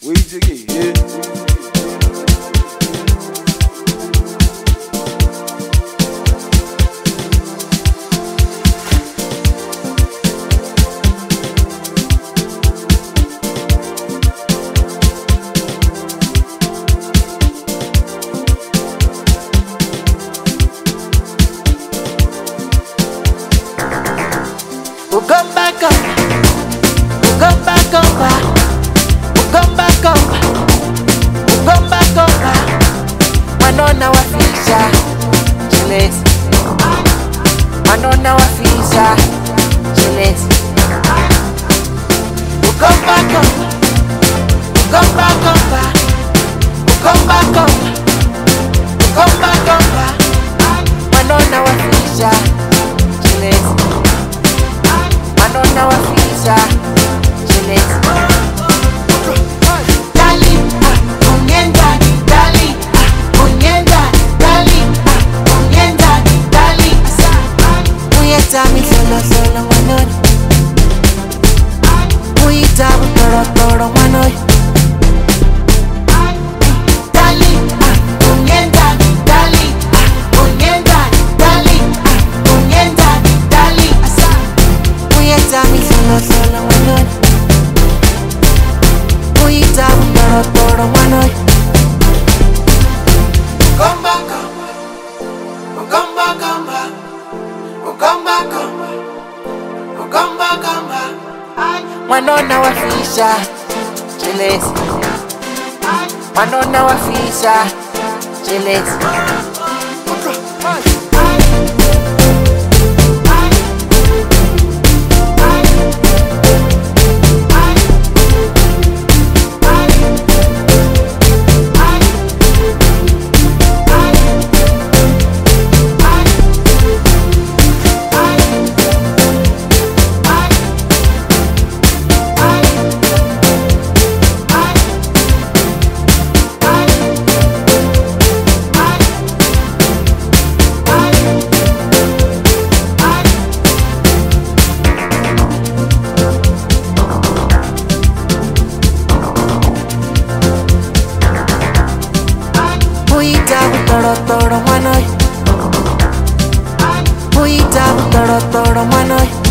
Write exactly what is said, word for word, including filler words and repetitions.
Wait to get hit. We'll come back up, we'll come back over, we'll come back up, we'll come back over. Manona wa fisha, chiles. Manona wa fisha, chiles. We'll come back up, we'll come back over, we'll come back up, we'll come back over. Manona wa fisha, chiles. Manona wa fisha, chiles. Dali, ah, onyenda, dali, ah, onyenda, dali, ah, onyenda, dali. Uyeta mi solo solo manoi. Uyeta mi toro toro manoi. Dali, ah, onyenda, dali, ah, onyenda, dali, ah, onyenda, dali. Uyeta mi solo solo manoi. Uyeta mi toro toro manoi. Come back, come back, come back, come back, come back, come back, come back. Manona wa fisha, chiles. Manona wa fisha, chiles. Uyita toro toro manoi. Uyita toro toro manoi.